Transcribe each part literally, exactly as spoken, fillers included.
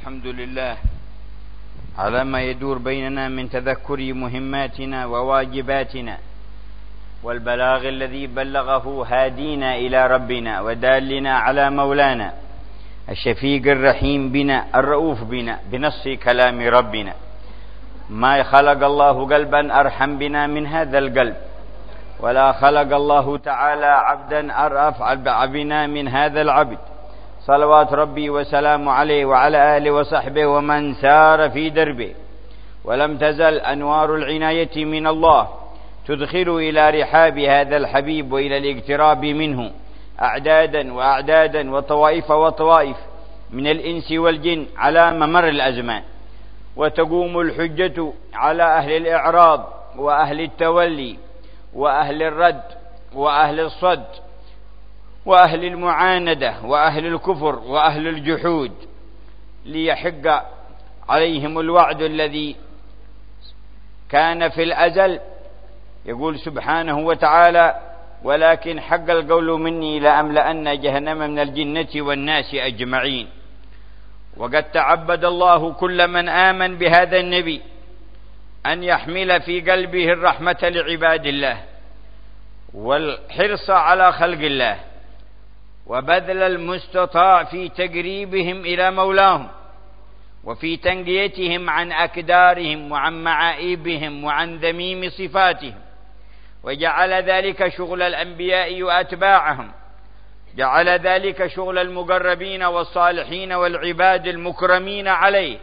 الحمد لله على ما يدور بيننا من تذكر مهماتنا وواجباتنا، والبلاغ الذي بلغه هادينا إلى ربنا ودالنا على مولانا الشفيق الرحيم بنا الرؤوف بنا بنص كلام ربنا. ما خلق الله قلبا أرحم بنا من هذا القلب، ولا خلق الله تعالى عبدا أرأف بنا من هذا العبد، صلوات ربي وسلام عليه وعلى آله وصحبه ومن سار في دربه. ولم تزل أنوار العناية من الله تدخل إلى رحاب هذا الحبيب وإلى الاقتراب منه أعدادا وأعدادا وطوائف وطوائف من الإنس والجن على ممر الأزمان، وتقوم الحجة على أهل الإعراض وأهل التولي وأهل الرد وأهل الصد وأهل المعاندة وأهل الكفر وأهل الجحود، ليحق عليهم الوعد الذي كان في الأزل. يقول سبحانه وتعالى: ولكن حق القول مني لأملأن جهنم من الجنة والناس أجمعين. وقد تعبد الله كل من آمن بهذا النبي أن يحمل في قلبه الرحمة لعباد الله والحرص على خلق الله، وبذل المستطاع في تقريبهم إلى مولاهم وفي تنقيتهم عن أكدارهم وعن معائبهم وعن ذميم صفاتهم، وجعل ذلك شغل الأنبياء وأتباعهم، جعل ذلك شغل المقربين والصالحين والعباد المكرمين عليه،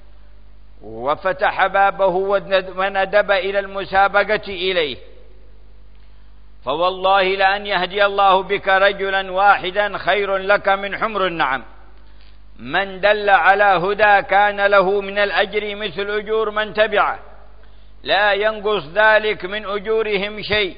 وفتح بابه وندب إلى المسابقة إليه. فوالله لأن يهدي الله بك رجلا واحدا خير لك من حمر النعم. من دل على هدى كان له من الأجر مثل أجور من تبعه، لا ينقص ذلك من أجورهم شيء.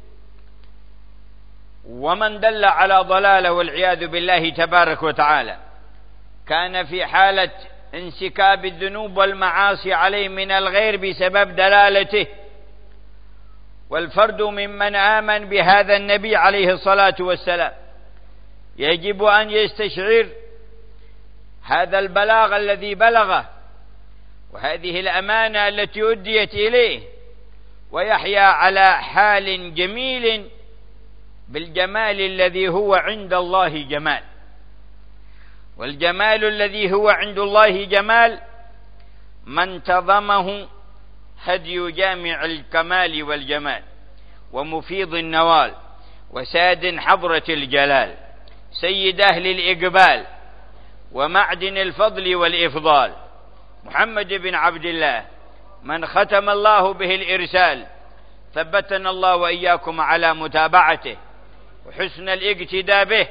ومن دل على ضلاله والعياذ بالله تبارك وتعالى كان في حالة انسكاب الذنوب والمعاصي عليه من الغير بسبب دلالته. والفرد ممن آمن بهذا النبي عليه الصلاة والسلام يجب أن يستشعر هذا البلاغ الذي بلغه وهذه الأمانة التي أديت إليه، ويحيا على حال جميل بالجمال الذي هو عند الله جمال. والجمال الذي هو عند الله جمال ما انتظمه هدي جامع الكمال والجمال ومفيض النوال وساد حضرة الجلال سيد أهل الإقبال ومعدن الفضل والإفضال، محمد بن عبد الله من ختم الله به الإرسال. ثبتنا الله وإياكم على متابعته وحسن الاقتداء به.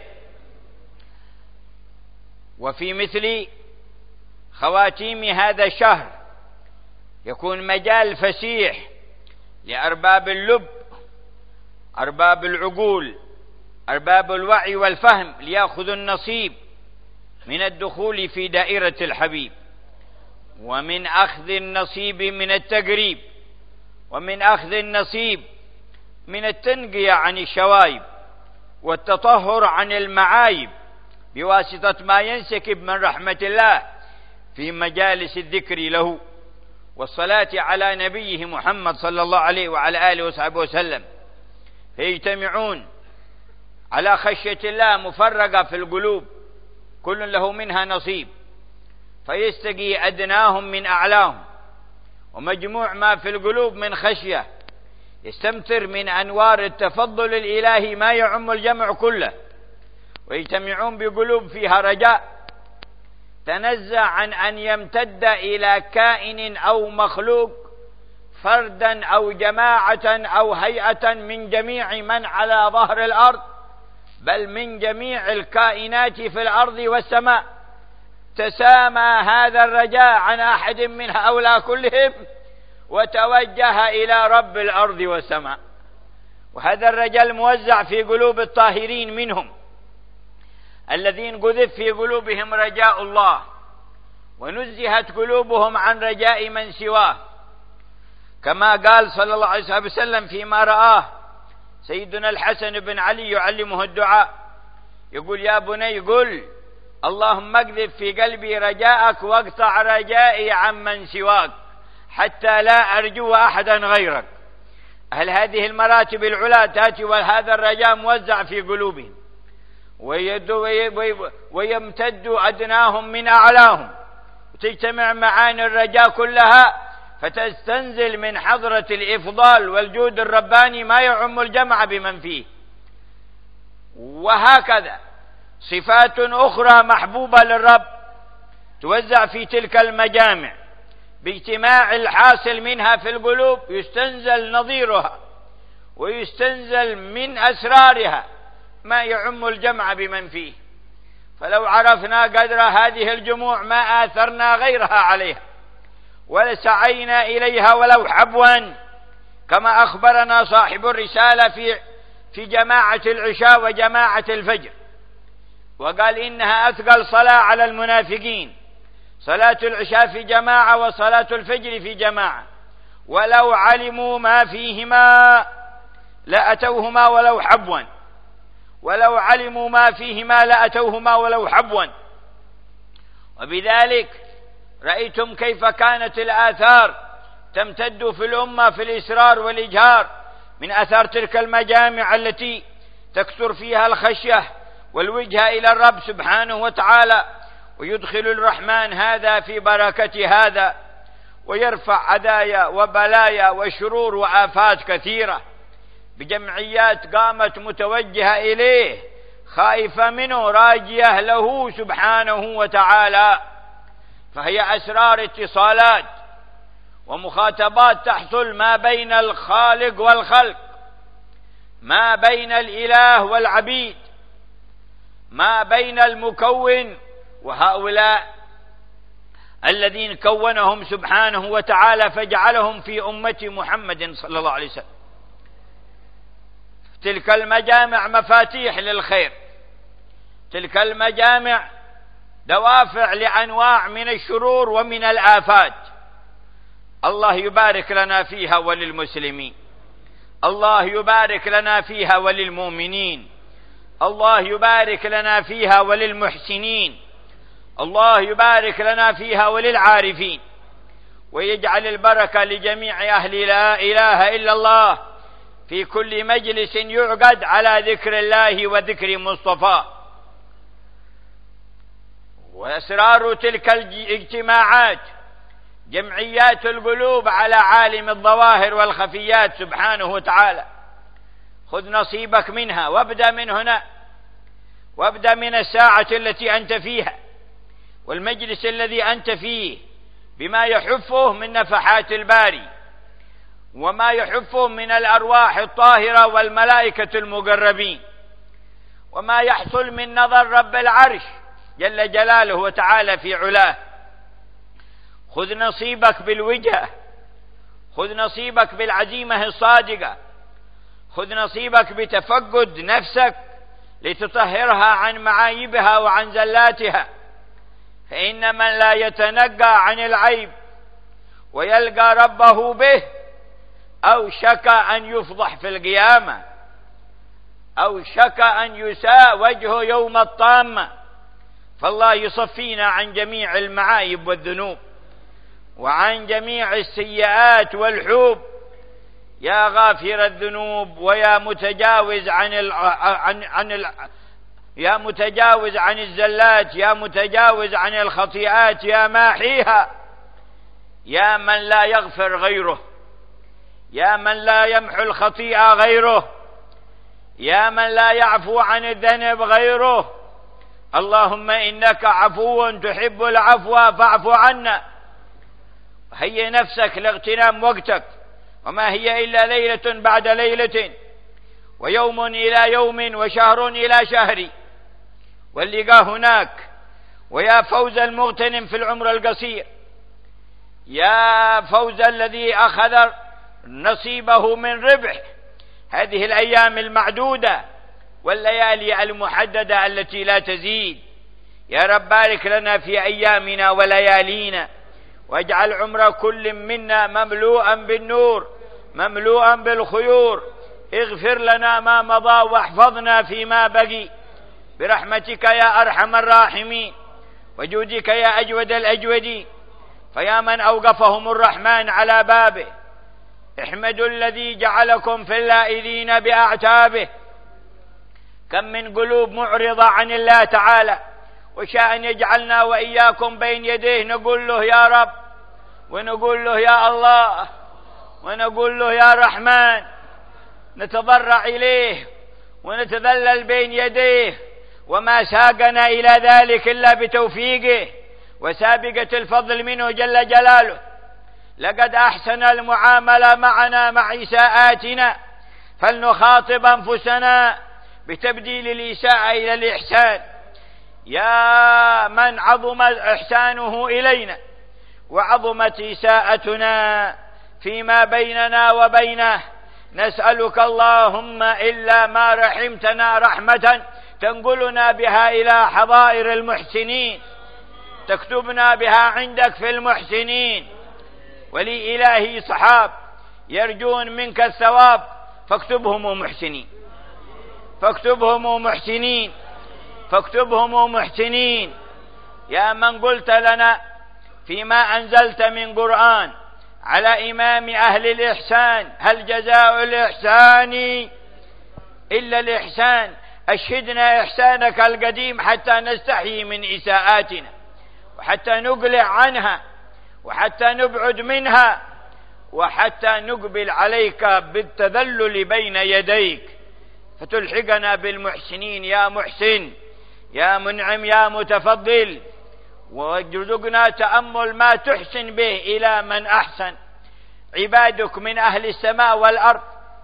وفي مثل خواتيم هذا الشهر يكون مجال فسيح لأرباب اللب، أرباب العقول، أرباب الوعي والفهم، ليأخذوا النصيب من الدخول في دائرة الحبيب، ومن أخذ النصيب من التقريب، ومن أخذ النصيب من التنقية عن الشوائب والتطهر عن المعايب بواسطة ما ينسكب من رحمة الله في مجالس الذكر له والصلاة على نبيه محمد صلى الله عليه وعلى آله وصحبه وسلم. فيجتمعون على خشية الله مفرقة في القلوب، كل له منها نصيب، فيستقي أدناهم من أعلاهم، ومجموع ما في القلوب من خشية يستمتر من أنوار التفضل الإلهي ما يعم الجمع كله، ويجتمعون بقلوب فيها رجاء تنزع عن أن يمتد إلى كائن أو مخلوق فردا أو جماعة أو هيئة من جميع من على ظهر الأرض، بل من جميع الكائنات في الأرض والسماء. تسامى هذا الرجاء عن أحد من هؤلاء كلهم وتوجه إلى رب الأرض والسماء. وهذا الرجاء موزع في قلوب الطاهرين منهم الذين قذف في قلوبهم رجاء الله ونزهت قلوبهم عن رجاء من سواه، كما قال صلى الله عليه وسلم فيما رآه سيدنا الحسن بن علي يعلمه الدعاء، يقول: يا بني قل اللهم اكذب في قلبي رجاءك واقطع رجائي عمن سواك حتى لا أرجو أحدا غيرك. هل هذه المراتب العلا تأتي وهذا الرجاء موزع في قلوبهم ويمتد أدناهم من أعلاهم، وتجتمع معاني الرجاء كلها فتستنزل من حضرة الإفضال والجود الرباني ما يعم الجمع بمن فيه. وهكذا صفات أخرى محبوبة للرب توزع في تلك المجامع باجتماع الحاصل منها في القلوب، يستنزل نظيرها ويستنزل من أسرارها ما يعم الجمع بمن فيه. فلو عرفنا قدر هذه الجموع ما آثرنا غيرها عليها ولسعينا إليها ولو حبوا، كما أخبرنا صاحب الرسالة في في جماعة العشاء وجماعة الفجر، وقال إنها أثقل صلاة على المنافقين، صلاة العشاء في جماعة وصلاة الفجر في جماعة، ولو علموا ما فيهما لأتوهما ولو حبوا، ولو علموا ما فيهما لأتوهما ولو حبوا. وبذلك رأيتم كيف كانت الآثار تمتد في الأمة في الإسرار والإجهار من أثار تلك المجامع التي تكثر فيها الخشية والوجهة إلى الرب سبحانه وتعالى، ويدخل الرحمن هذا في بركة هذا، ويرفع عدايا وبلايا وشرور وآفات كثيرة بجمعيات قامت متوجهة إليه خائفة منه راجية له سبحانه وتعالى. فهي أسرار اتصالات ومخاطبات تحصل ما بين الخالق والخلق، ما بين الإله والعبيد، ما بين المكون وهؤلاء الذين كونهم سبحانه وتعالى فجعلهم في أمة محمد صلى الله عليه وسلم. تلك المجامع مفاتيح للخير، تلك المجامع دوافع لأنواع من الشرور ومن الآفات. الله يبارك لنا فيها وللمسلمين، الله يبارك لنا فيها وللمؤمنين، الله يبارك لنا فيها وللمحسنين، الله يبارك لنا فيها وللعارفين، ويجعل البركة لجميع أهل لا إله إلا الله في كل مجلس يعقد على ذكر الله وذكر مصطفى. وأسرار تلك الاجتماعات جمعيات القلوب على عالم الظواهر والخفيات سبحانه وتعالى. خذ نصيبك منها وابدأ من هنا، وابدأ من الساعة التي أنت فيها والمجلس الذي أنت فيه بما يحفه من نفحات الباري وما يحفه من الأرواح الطاهرة والملائكة المقربين، وما يحصل من نظر رب العرش جل جلاله وتعالى في علاه. خذ نصيبك بالوجهة، خذ نصيبك بالعزيمة الصادقة، خذ نصيبك بتفقد نفسك لتطهرها عن معايبها وعن زلاتها، فإن من لا يتنقى عن العيب ويلقى ربه به أو شك أن يفضح في القيامة، أو شك أن يساء وجهه يوم الطامة. فالله يصفينا عن جميع المعايب والذنوب وعن جميع السيئات والحوب. يا غافر الذنوب ويا متجاوز عن ال... عن عن ال... يا متجاوز عن الزلات، يا متجاوز عن الخطيئات، يا ماحيها، يا من لا يغفر غيره، يا من لا يمحو الخطيئة غيره، يا من لا يعفو عن الذنب غيره. اللهم إنك عفو تحب العفو فاعف عنا. هيئ نفسك لاغتنام وقتك، وما هي إلا ليلة بعد ليلة ويوم إلى يوم وشهر إلى شهر، واللقاء هناك. ويا فوز المغتنم في العمر القصير، يا فوز الذي أخذ نصيبه من ربح هذه الأيام المعدودة والليالي المحددة التي لا تزيد. يا رب بارك لنا في أيامنا وليالينا، واجعل عمر كل منا مملوءا بالنور مملوءا بالخيور. اغفر لنا ما مضى واحفظنا فيما بقي، برحمتك يا أرحم الراحمين وجودك يا أجود الأجودين. فيا من أوقفهم الرحمن على بابه احمدوا الذي جعلكم في اللائذين بأعتابه. كم من قلوب معرضة عن الله تعالى وشاء أن يجعلنا وإياكم بين يديه نقول له يا رب، ونقول له يا الله، ونقول له يا رحمن، نتضرع إليه ونتذلل بين يديه، وما ساقنا إلى ذلك إلا بتوفيقه وسابقة الفضل منه جل جلاله. لقد أحسن المعاملة معنا مع إساءاتنا، فلنخاطب أنفسنا بتبديل الإساءة إلى الإحسان. يا من عظم إحسانه إلينا وعظمت إساءتنا فيما بيننا وبينه، نسألك اللهم إلا ما رحمتنا رحمة تنقلنا بها إلى حظائر المحسنين، تكتبنا بها عندك في المحسنين. ولي إلهي صحاب يرجون منك الثواب فاكتبهم محسنين، فاكتبهم محسنين، فاكتبهم محسنين. يا من قلت لنا فيما أنزلت من قرآن على إمام أهل الإحسان: هل جزاء الإحسان إلا الإحسان. أشهدنا إحسانك القديم حتى نستحيي من إساءاتنا، وحتى نقلع عنها، وحتى نبعد منها، وحتى نقبل عليك بالتذلل بين يديك، فتلحقنا بالمحسنين يا محسن، يا منعم، يا متفضل. وارزقنا تأمل ما تحسن به إلى من أحسن. عبادك من أهل السماء والأرض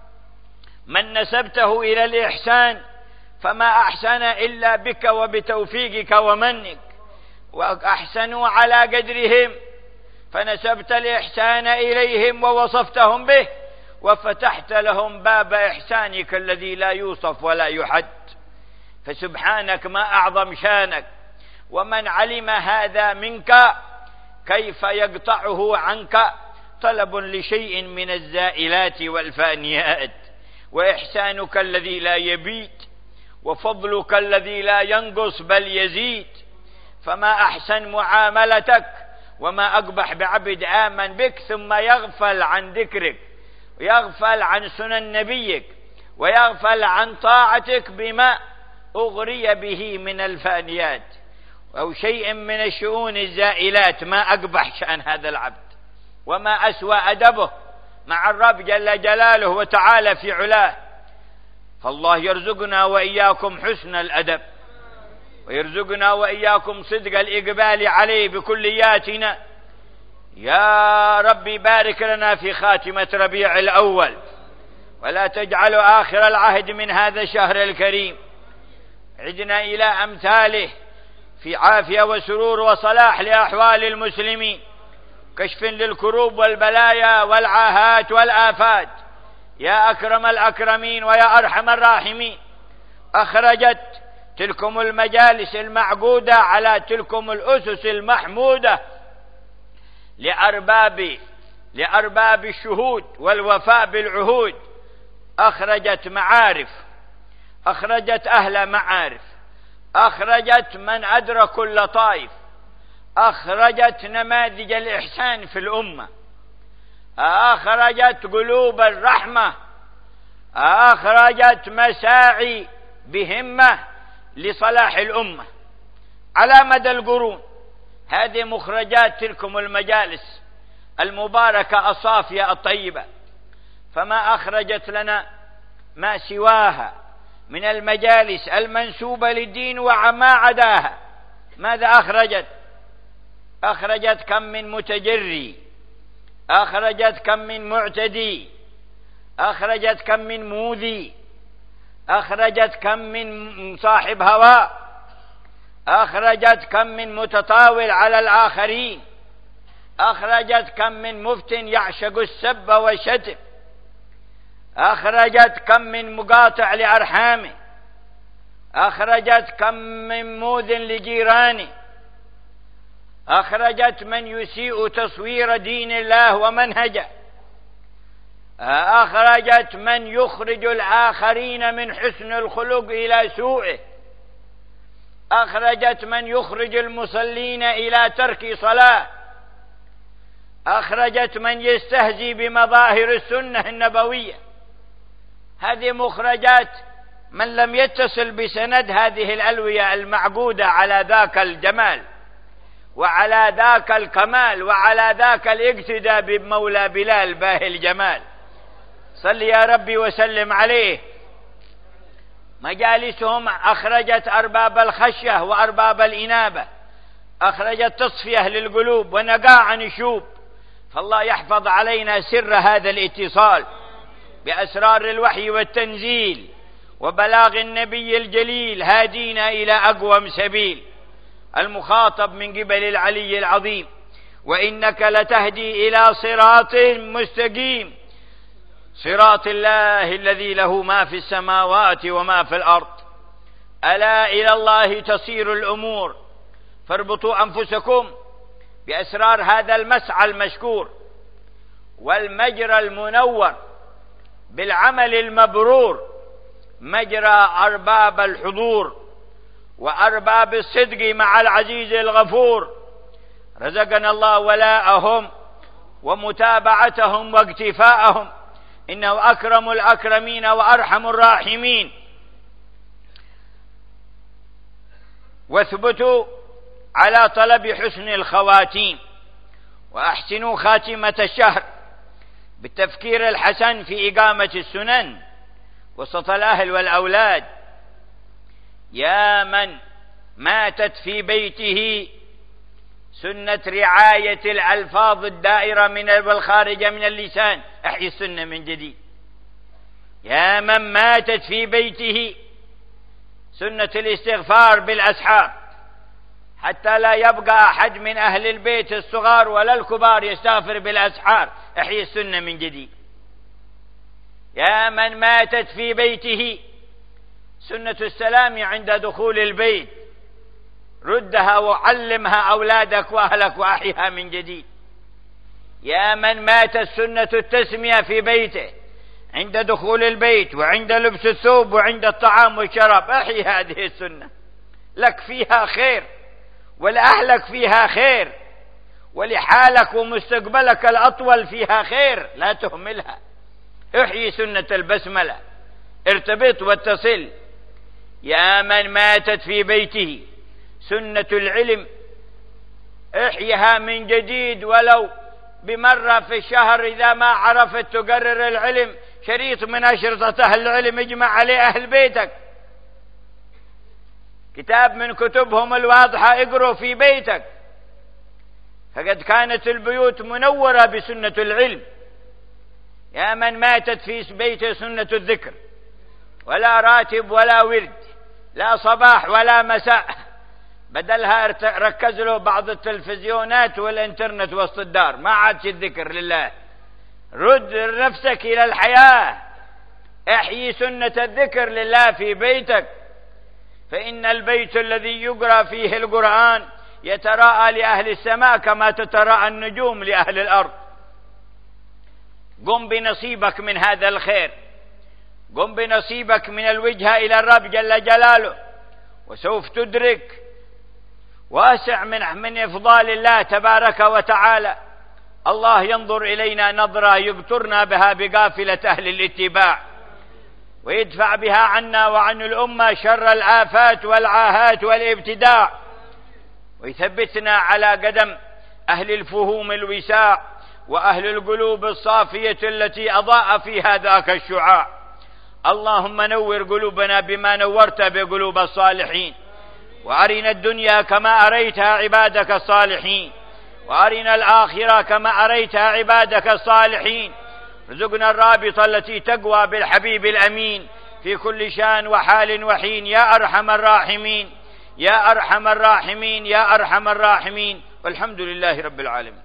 من نسبته إلى الإحسان فما أحسن إلا بك وبتوفيقك ومنك، وأحسنوا على قدرهم فنسبت الإحسان إليهم ووصفتهم به، وفتحت لهم باب إحسانك الذي لا يوصف ولا يحد. فسبحانك ما أعظم شانك. ومن علم هذا منك كيف يقطعه عنك؟ طلب لشيء من الزائلات والفانيات، وإحسانك الذي لا يبيت، وفضلك الذي لا ينقص بل يزيد. فما أحسن معاملتك، وما أقبح بعبد آمن بك ثم يغفل عن ذكرك، ويغفل عن سنن نبيك، ويغفل عن طاعتك بما أغري به من الفانيات أو شيء من الشؤون الزائلات. ما أقبح شأن هذا العبد، وما أسوأ أدبه مع الرب جل جلاله وتعالى في علاه. فالله يرزقنا وإياكم حسن الأدب، ويرزقنا وإياكم صدق الإقبال عليه بكلياتنا. يا رب بارك لنا في خاتمة ربيع الأول، ولا تجعل آخر العهد من هذا الشهر الكريم. عدنا إلى أمثاله في عافية وسرور وصلاح لأحوال المسلمين، كشف للكروب والبلايا والعاهات والآفات. يا أكرم الأكرمين ويا أرحم الراحمين، أخرجت تلكم المجالس المعقودة على تلكم الأسس المحمودة لأرباب لأرباب الشهود والوفاء بالعهود. أخرجت معارف، أخرجت أهل معارف، أخرجت من أدرك اللطائف، أخرجت نماذج الإحسان في الأمة، أخرجت قلوب الرحمة، أخرجت مساعي بهمة لصلاح الأمة على مدى القرون. هذه مخرجات تلكم المجالس المباركة الصافية الطيبة، فما أخرجت لنا ما سواها من المجالس المنسوبة للدين وما عداها. ماذا أخرجت؟ أخرجت كم من متجري، أخرجت كم من معتدي، أخرجت كم من موذي، أخرجت كم من صاحب هواء، أخرجت كم من متطاول على الآخرين، أخرجت كم من مفت يعشق السب والشتم، أخرجت كم من مقاطع لأرحامه، أخرجت كم من موذ لجيرانه، أخرجت من يسيء تصوير دين الله ومنهجه، أخرجت من يخرج الآخرين من حسن الخلق إلى سوءه، أخرجت من يخرج المصلين إلى ترك صلاة، أخرجت من يستهزي بمظاهر السنة النبوية. هذه مخرجات من لم يتصل بسند هذه الألوية المعقودة على ذاك الجمال وعلى ذاك الكمال وعلى ذاك الاقتداء بمولى بلال باهي الجمال. صل يا ربي وسلم عليه. مجالسهم أخرجت أرباب الخشية وأرباب الإنابة، أخرجت تصفية للقلوب ونقاء عن الشوب. فالله يحفظ علينا سر هذا الاتصال بأسرار الوحي والتنزيل وبلاغ النبي الجليل هادينا إلى أقوم سبيل، المخاطب من قبل العلي العظيم: وإنك لتهدي إلى صراط مستقيم، صراط الله الذي له ما في السماوات وما في الأرض. ألا إلى الله تصير الأمور، فاربطوا أنفسكم بأسرار هذا المسعى المشكور والمجرى المنور بالعمل المبرور، مجرى أرباب الحضور وأرباب الصدق مع العزيز الغفور. رزقنا الله ولاءهم ومتابعتهم واقتفاءهم، إنه أكرم الأكرمين وأرحم الراحمين. واثبتوا على طلب حسن الخواتيم، وأحسنوا خاتمة الشهر بالتفكير الحسن في إقامة السنن وسط الأهل والأولاد. يا من ماتت في بيته سنة رعاية الألفاظ الدائرة من والخارجة من اللسان، أحيي السنة من جديد. يا من ماتت في بيته سنة الاستغفار بالأسحار، حتى لا يبقى أحد من أهل البيت الصغار ولا الكبار يستغفر بالأسحار، أحيي السنة من جديد. يا من ماتت في بيته سنة السلام عند دخول البيت، ردها وعلمها أولادك وأهلك وأحيها من جديد. يا من ماتت سنة التسمية في بيته عند دخول البيت وعند لبس الثوب وعند الطعام والشراب، أحي هذه السنة، لك فيها خير ولأهلك فيها خير ولحالك ومستقبلك الأطول فيها خير، لا تهملها. احيي سنة البسملة، ارتبط واتصل. يا من ماتت في بيته سنة العلم، احيها من جديد ولو بمرة في الشهر، إذا ما عرفت تقرر العلم شريط من أشرطة أهل العلم اجمع عليه أهل بيتك، كتاب من كتبهم الواضحة اقرأ في بيتك، فقد كانت البيوت منورة بسنة العلم. يا من ماتت في بيته سنة الذكر، ولا راتب ولا ورد، لا صباح ولا مساء، بدلها ركز له بعض التلفزيونات والانترنت وسط الدار، ما عادش الذكر لله. رد نفسك إلى الحياة، احيي سنة الذكر لله في بيتك، فإن البيت الذي يقرأ فيه القرآن يتراءى لأهل السماء كما تتراءى النجوم لأهل الأرض. قم بنصيبك من هذا الخير، قم بنصيبك من الوجهة إلى الرب جل جلاله، وسوف تدرك واسع من من إفضال الله تبارك وتعالى. الله ينظر إلينا نظرة يقطرنا بها بقافلة أهل الاتباع، ويدفع بها عنا وعن الأمة شر الآفات والعاهات والابتداع، ويثبتنا على قدم أهل الفهوم الوساع وأهل القلوب الصافية التي أضاء فيها ذاك الشعاع. اللهم نور قلوبنا بما نورت بقلوب الصالحين، وأرنا الدنيا كما أريتها عبادك الصالحين، وأرنا الآخرة كما أريتها عبادك الصالحين. رزقنا الرابطة التي تقوى بالحبيب الأمين في كل شان وحال وحين، يا أرحم الراحمين، يا أرحم الراحمين، يا أرحم الراحمين. والحمد لله رب العالمين.